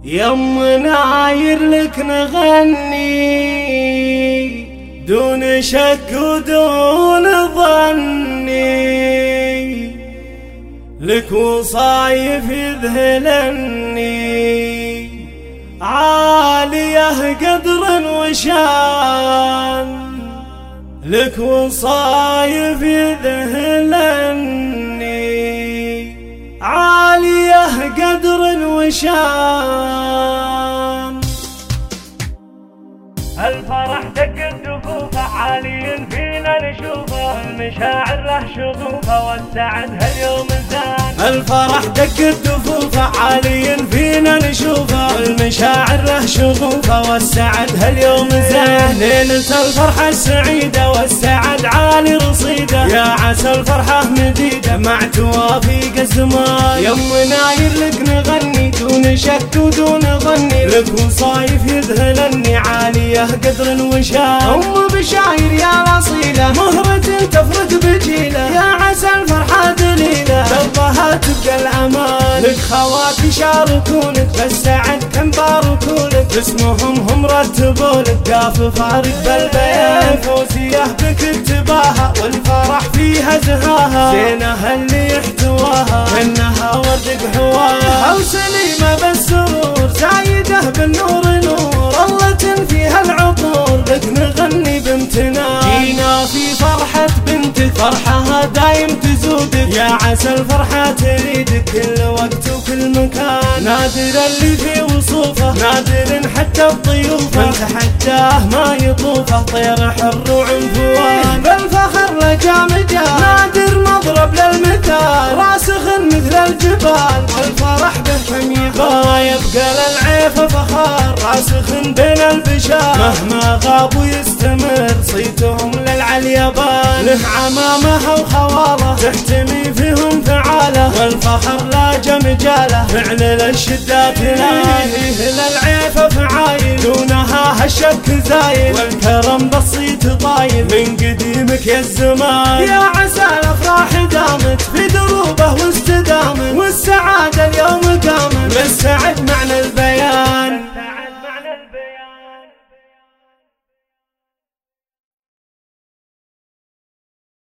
يم ناير لك نغني دون شك ودون ظني، لك وصايف يذهلني عالية قدر وشان، لك وصايف يذهلني عالية قدر وشان. الفرح دق الدفوف عالي فينا نشوفه، المشاعر له شغوفه والسعد هاليوم زان. الفرح دق الدفوف عالي فينا نشوفه، المشاعر له شغوفه والسعد هاليوم زان. ليلة الفرحة السعيدة والسعد عالي رصيده، يا عسى الفرحة مديدة مع توافيق الزمان. يم ناير لك نغني دون شك ودون ظني، لك وصايف يذهلني عالية قدر وشان. أم بشاير يا الأصيلة مهرة تفرق بجيلة، يا عسى الفرحة دليلة بالضها تبقى الأمان. لك خوات يشاركونك بالسعد كم باركولك، اسمهم هم رتبولك قاف فارق بالبيان. فوزية بك اتباها والفرح فيها زهاها، زينها اللي يحتواها منها ورد بحواها. أو سليمة بالسرور زايدة بالنور نور، الله فيها العطور لك نغني بامتنان. جينا في فرحة بنتك فرحها دايم تزودك، يا عسى الفرحة تريدك كل وقت وكل مكان. نادر اللي في وصوفه نادر حتى الضيوف، من تحداه ما يطوفه طير حر وعنفوان. بالفخر لجا مجال نادر مضرب للمثال، راسخ مثل الجبال والفرح به كم يبان. يبقى للعيفة فخار راسخ بين البشار، مهما غابوا يستمر صيتهم للعليبان. له عمامها وخواله تحتمي فيهم فعاله، والفخر لا جمجاله فعل للشدات لاهيه. للعيفة فعايل دونها هالشك زايل، والكرم بالصيت طايل من قديمك يا الزمان. يا عسى الافراح دامت في دروبه واستدامت، والسعادة اليوم